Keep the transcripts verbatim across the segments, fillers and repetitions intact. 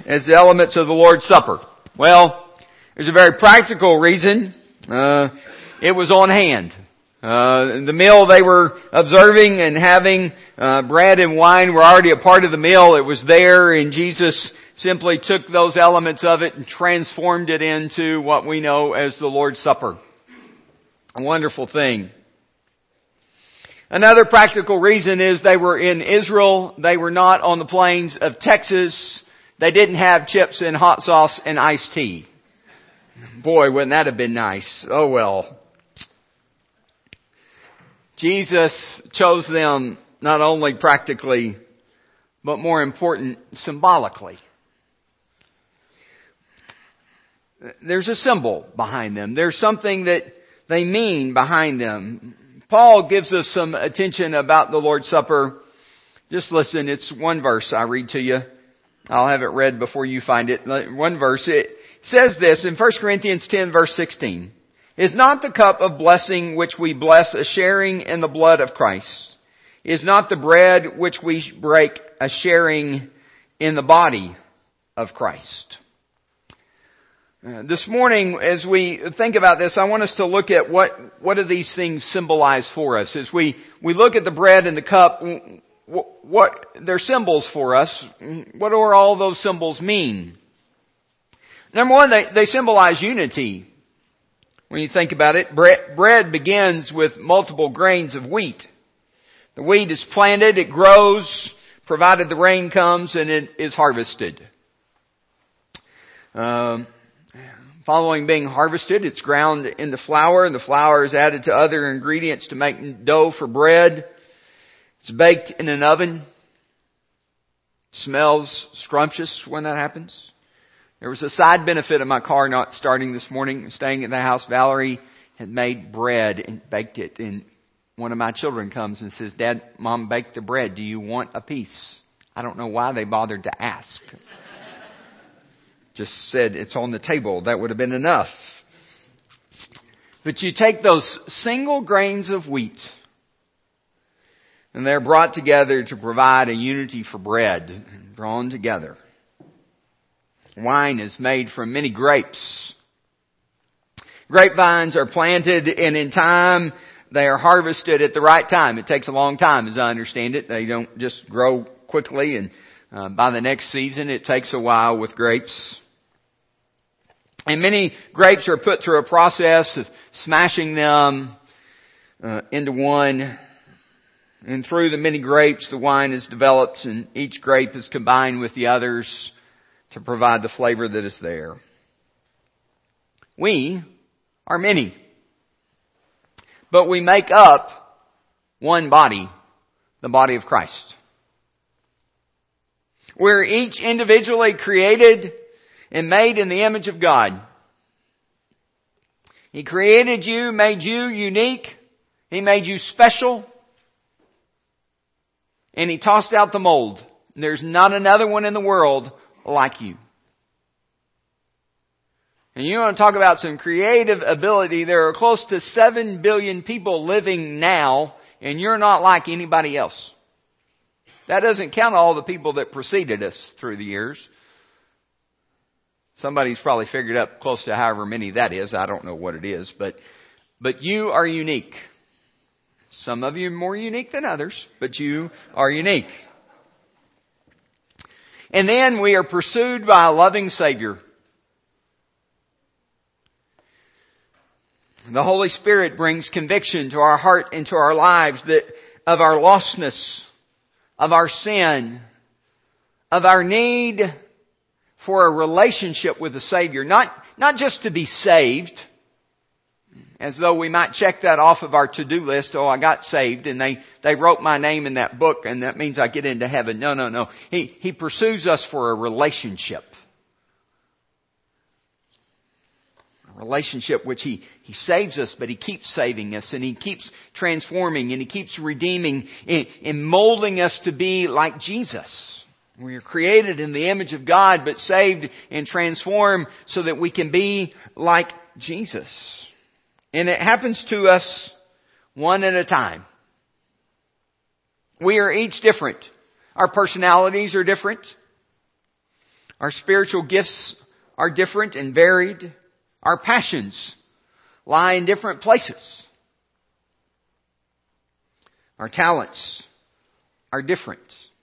as the elements of the Lord's Supper? Well, there's a very practical reason. Uh, it was on hand. Uh, the meal they were observing and having, uh, bread and wine were already a part of the meal. It was there, and Jesus simply took those elements of it and transformed it into what we know as the Lord's Supper. A wonderful thing. Another practical reason is they were in Israel. They were not on the plains of Texas. They didn't have chips and hot sauce and iced tea. Boy, wouldn't that have been nice. Oh well. Jesus chose them not only practically, but more important, symbolically. There's a symbol behind them. There's something that they mean behind them. Paul gives us some attention about the Lord's Supper. Just listen, it's one verse I read to you. I'll have it read before you find it. One verse. It says this in First Corinthians ten verse sixteen. Is not the cup of blessing which we bless a sharing in the blood of Christ? Is not the bread which we break a sharing in the body of Christ? Uh, this morning, as we think about this, I want us to look at what, what do these things symbolize for us. As we, we look at the bread and the cup, what, what, they're symbols for us. What do all those symbols mean? Number one, they, they symbolize unity. When you think about it, bread, bread begins with multiple grains of wheat. The wheat is planted, it grows, provided the rain comes, and it is harvested. Um, following being harvested, it's ground into flour, and the flour is added to other ingredients to make dough for bread. It's baked in an oven. Smells scrumptious when that happens. There was a side benefit of my car not starting this morning. Staying at the house, Valerie had made bread and baked it. And one of my children comes and says, Dad, Mom baked the bread. Do you want a piece? I don't know why they bothered to ask. Just said it's on the table. That would have been enough. But you take those single grains of wheat and they're brought together to provide a unity for bread, drawn together. Wine is made from many grapes. Grapevines are planted, and in time they are harvested at the right time. It takes a long time, as I understand it. They don't just grow quickly, and uh, by the next season it takes a while with grapes. And many grapes are put through a process of smashing them uh, into one. And through the many grapes, the wine is developed, and each grape is combined with the others to provide the flavor that is there. We are many, but we make up one body, the body of Christ. We're each individually created and made in the image of God. He created you, made you unique. He made you special. And He tossed out the mold. There's not another one in the world like you. And you want to talk about some creative ability. There are close to seven billion people living now, and you're not like anybody else. That doesn't count all the people that preceded us through the years. Somebody's probably figured up close to however many that is. I don't know what it is, but but you are unique. Some of you are more unique than others, but you are unique. And then we are pursued by a loving Savior. The Holy Spirit brings conviction to our heart and to our lives that of our lostness, of our sin, of our need for a relationship with the Savior. Not, not just to be saved, as though we might check that off of our to-do list. Oh, I got saved and they, they wrote my name in that book and that means I get into heaven. No, no, no. He, He pursues us for a relationship. A relationship which He, He saves us, but He keeps saving us and He keeps transforming and He keeps redeeming and, and molding us to be like Jesus. We are created in the image of God, but saved and transformed so that we can be like Jesus. And it happens to us one at a time. We are each different. Our personalities are different. Our spiritual gifts are different and varied. Our passions lie in different places. Our talents are different.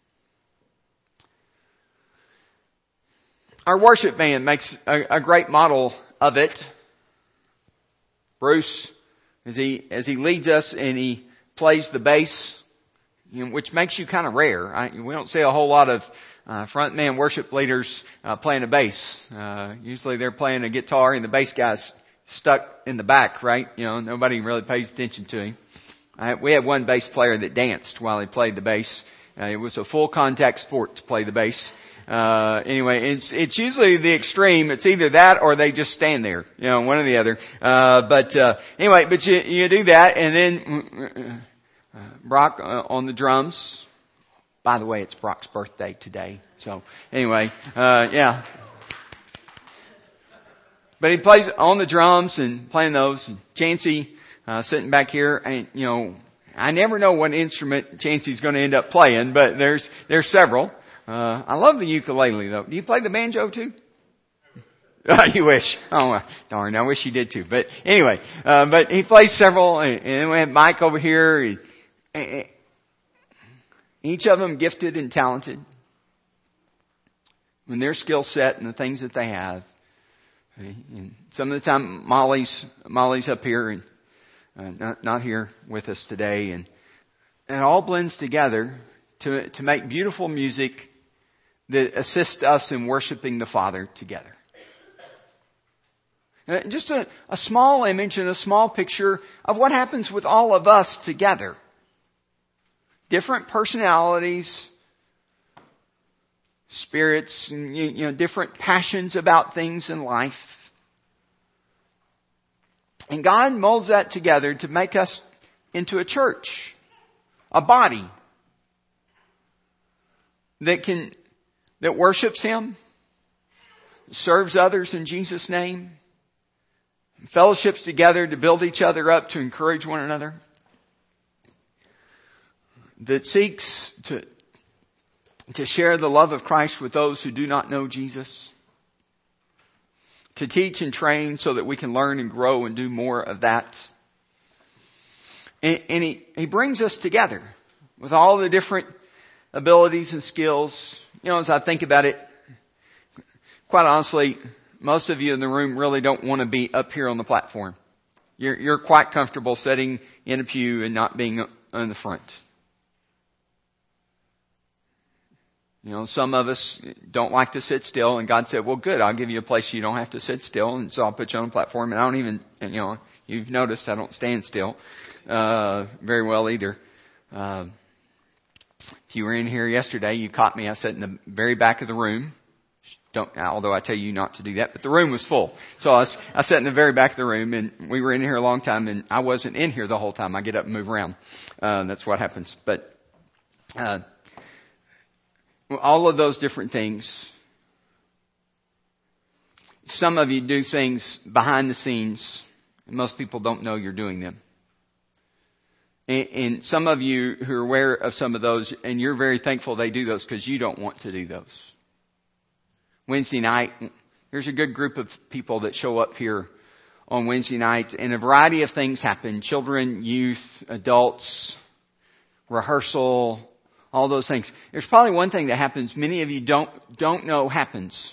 Our worship band makes a, a great model of it. Bruce, as he as he leads us and he plays the bass, you know, which makes you kind of rare. I, we don't see a whole lot of uh, frontman worship leaders uh, playing a bass. Uh, usually they're playing a guitar and the bass guy's stuck in the back, right? You know, nobody really pays attention to him. I, we had one bass player that danced while he played the bass. Uh, it was a full contact sport to play the bass. Uh, anyway, it's, it's usually the extreme. It's either that or they just stand there, you know, one or the other. Uh, but, uh, anyway, but you, you do that and then, uh, Brock uh, on the drums. By the way, it's Brock's birthday today. So anyway, uh, yeah. But he plays on the drums and playing those. And Chancey, uh, sitting back here and, you know, I never know what instrument Chancey's going to end up playing, but there's, there's several. Uh, I love the ukulele though. Do you play the banjo too? You wish. Oh, darn, I wish you did too. But anyway, uh, but he plays several, and, and we have Mike over here. And, and each of them gifted and talented in their skill set and the things that they have. And some of the time, Molly's Molly's up here and uh, not not here with us today, and, and it all blends together to to make beautiful music that assists us in worshiping the Father together. And just a, a small image and a small picture of what happens with all of us together. Different personalities, spirits, and, you know, different passions about things in life. And God molds that together to make us into a church, a body that can that worships Him, serves others in Jesus' name, fellowships together to build each other up, to encourage one another, that seeks to to share the love of Christ with those who do not know Jesus, to teach and train so that we can learn and grow and do more of that. And, and he, he brings us together with all the different abilities and skills. You know, as I think about it, quite honestly, most of you in the room really don't want to be up here on the platform. You're, you're quite comfortable sitting in a pew and not being on the front. You know, some of us don't like to sit still, and God said, well, good, I'll give you a place you don't have to sit still, and so I'll put you on a platform. And I don't even, and, you know, you've noticed I don't stand still uh, very well either. Uh, if you were in here yesterday, you caught me. I sat in the very back of the room. Don't, although I tell you not to do that, but the room was full. So I, was, I sat in the very back of the room, and we were in here a long time, and I wasn't in here the whole time. I get up and move around. Uh, that's what happens. But uh, all of those different things. Some of you do things behind the scenes, and most people don't know you're doing them. And, and some of you who are aware of some of those, and you're very thankful they do those because you don't want to do those. Wednesday night, there's a good group of people that show up here on Wednesday nights, and a variety of things happen. Children, youth, adults, rehearsal, all those things. There's probably one thing that happens many of you don't don't know happens.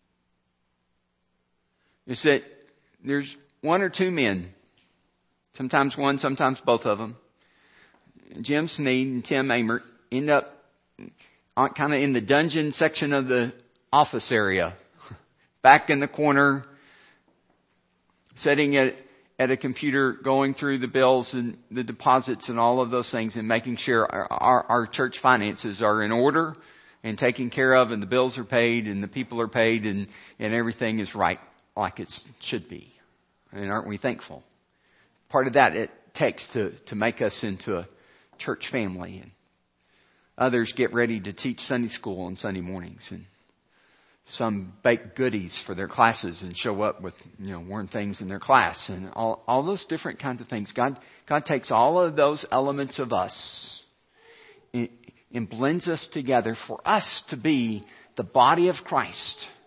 Is that there's one or two men, sometimes one, sometimes both of them, Jim Sneed and Tim Amert, end up kind of in the dungeon section of the office area, back in the corner, sitting at at a computer, going through the bills and the deposits and all of those things, and making sure our, our, our church finances are in order and taken care of, and the bills are paid, and the people are paid, and, and everything is right like it should be. And aren't we thankful? Part of that it takes to, to make us into a church family. And others get ready to teach Sunday school on Sunday mornings, and some bake goodies for their classes and show up with, you know, warm things in their class, and all, all those different kinds of things. God, God takes all of those elements of us and, and blends us together for us to be the body of Christ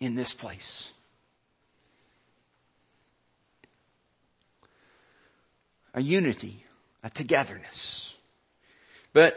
in this place. A unity, a togetherness. But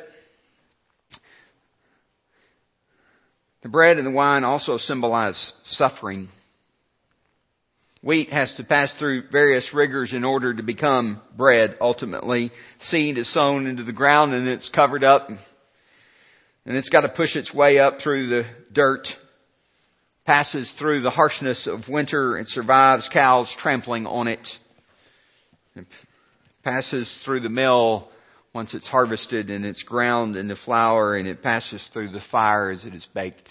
the bread and the wine also symbolize suffering. Wheat has to pass through various rigors in order to become bread, ultimately. Seed is sown into the ground and it's covered up. And it's got to push its way up through the dirt. Passes through the harshness of winter and survives cows trampling on it. It passes through the mill once it's harvested and it's ground into flour, and it passes through the fire as it is baked.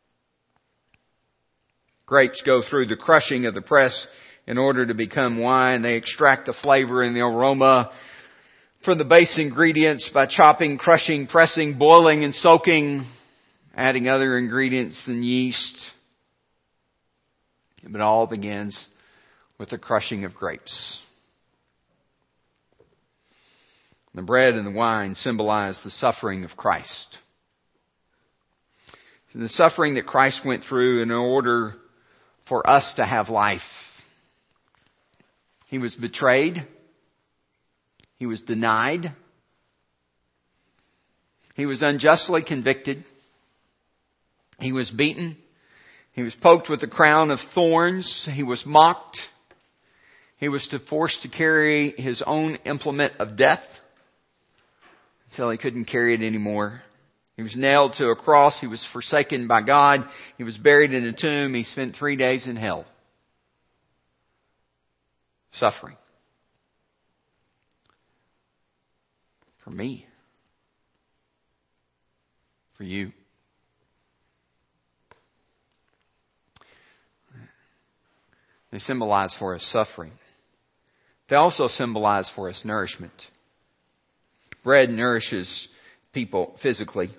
Grapes go through the crushing of the press in order to become wine. They extract the flavor and the aroma from the base ingredients by chopping, crushing, pressing, boiling, and soaking, adding other ingredients and yeast. But it all begins with the crushing of grapes. The bread and the wine symbolize the suffering of Christ. The suffering that Christ went through in order for us to have life. He was betrayed. He was denied. He was unjustly convicted. He was beaten. He was poked with a crown of thorns. He was mocked. He was forced to carry his own implement of death until he couldn't carry it anymore. He was nailed to a cross. He was forsaken by God. He was buried in a tomb. He spent three days in hell. Suffering. For me. For you. They symbolize for us suffering. They also symbolize for us nourishment. Bread nourishes people physically.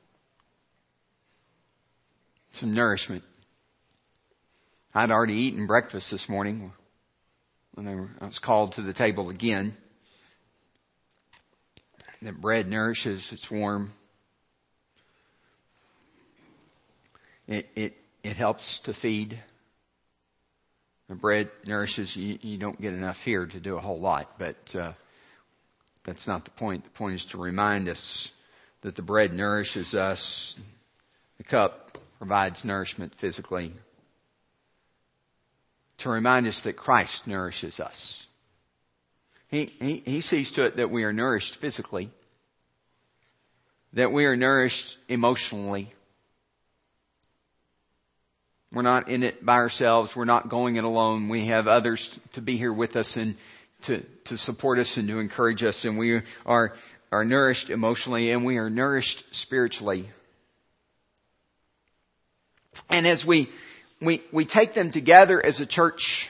Some nourishment. I'd already eaten breakfast this morning when I was called to the table again. That bread nourishes, it's warm. It it it helps to feed. The bread nourishes. You, you don't get enough here to do a whole lot, but uh, that's not the point. The point is to remind us that the bread nourishes us. The cup provides nourishment physically. To remind us that Christ nourishes us. He, he, he sees to it that we are nourished physically. That we are nourished emotionally. We're not in it by ourselves. We're not going it alone. We have others to be here with us and to, to support us and to encourage us. And we are, are nourished emotionally and we are nourished spiritually. And as we, we, we take them together as a church,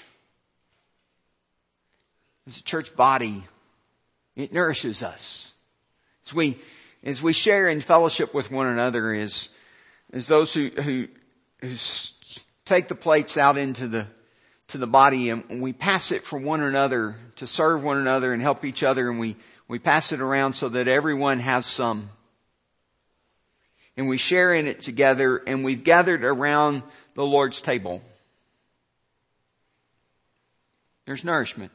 as a church body, it nourishes us. As we, as we share in fellowship with one another, as, as those who, who, who take the plates out into the to the body and we pass it for one another to serve one another and help each other, and we, we pass it around so that everyone has some. And we share in it together, and we've gathered around the Lord's table. There's nourishment.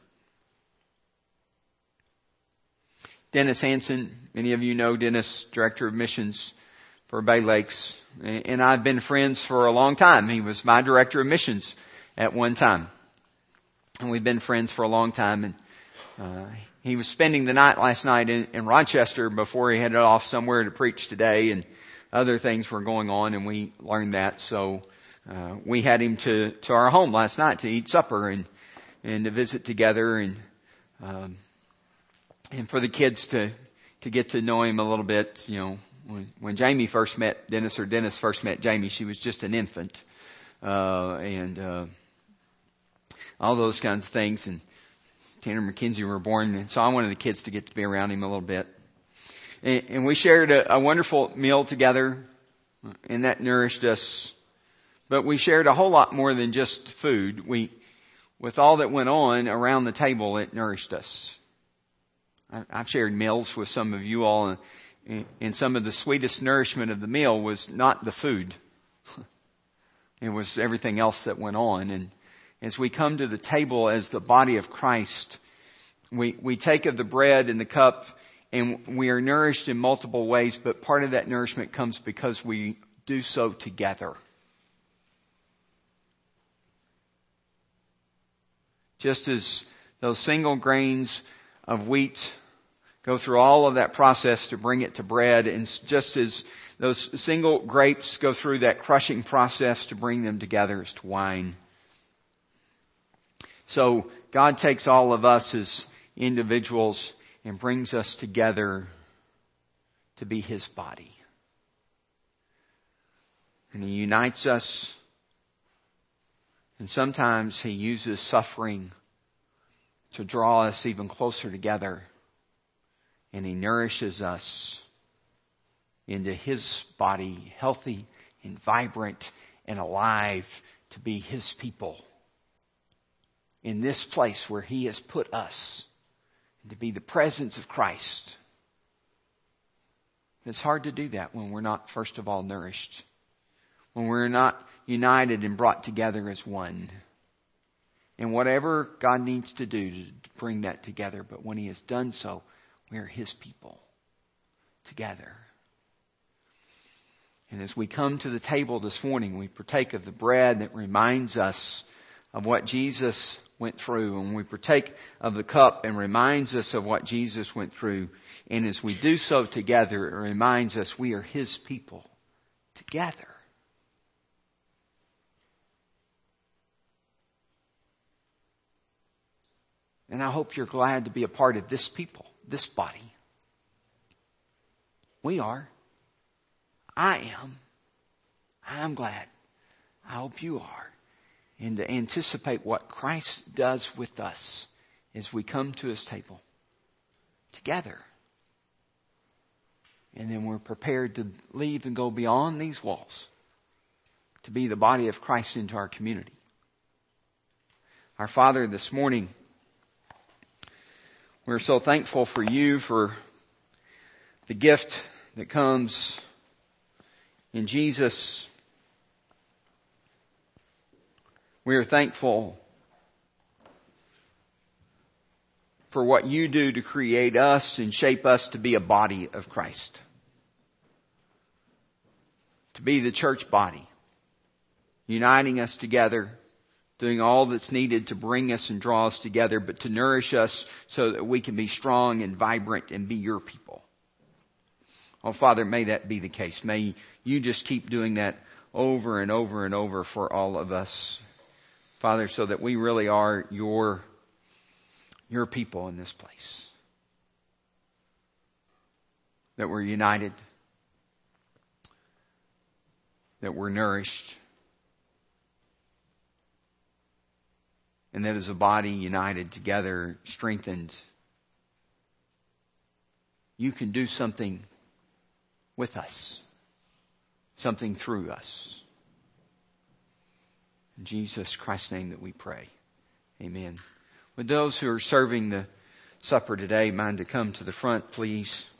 Dennis Hansen, many of you know Dennis, Director of Missions for Bay Lakes. And I've been friends for a long time. He was my Director of Missions at one time. And we've been friends for a long time. And uh, he was spending the night last night in, in Rochester before he headed off somewhere to preach today. And other things were going on, and we learned that. So uh, we had him to, to our home last night to eat supper and, and to visit together. And um, and for the kids to, to get to know him a little bit. You know, when, when Jamie first met Dennis, or Dennis first met Jamie, she was just an infant. Uh, and uh, all those kinds of things. And Tanner and Mackenzie were born, and so I wanted the kids to get to be around him a little bit. And, and we shared a, a wonderful meal together, and that nourished us. But we shared a whole lot more than just food. We, with all that went on around the table, it nourished us. I, I've shared meals with some of you all, and, and some of the sweetest nourishment of the meal was not the food. It was everything else that went on. And as we come to the table as the body of Christ, we, we take of the bread and the cup, and we are nourished in multiple ways, but part of that nourishment comes because we do so together. Just as those single grains of wheat go through all of that process to bring it to bread, and just as those single grapes go through that crushing process to bring them together as to wine. So God takes all of us as individuals and brings us together to be His body. And He unites us. And sometimes He uses suffering to draw us even closer together. And He nourishes us into His body, healthy and vibrant and alive, to be His people in this place where He has put us, and to be the presence of Christ. It's hard to do that when we're not, first of all, nourished. When we're not united and brought together as one. And whatever God needs to do to bring that together. But when He has done so, we are His people together. And as we come to the table this morning, we partake of the bread that reminds us of what Jesus went through. And we partake of the cup and reminds us of what Jesus went through. And as we do so together, it reminds us we are His people together. And I hope you're glad to be a part of this people, this body. We are. I am. I'm glad. I hope you are. And to anticipate what Christ does with us as we come to His table together. And then we're prepared to leave and go beyond these walls to be the body of Christ into our community. Our Father, this morning, we're so thankful for You, for the gift that comes in Jesus. We are thankful for what You do to create us and shape us to be a body of Christ. To be the church body. Uniting us together. Doing all that's needed to bring us and draw us together, but to nourish us so that we can be strong and vibrant and be Your people. Oh, Father, may that be the case. May You just keep doing that over and over and over for all of us. Father, so that we really are Your, Your people in this place. That we're united. That we're nourished. And that as a body united together, strengthened, You can do something with us. Something through us. In Jesus Christ's name that we pray. Amen. Would those who are serving the supper today mind to come to the front, please?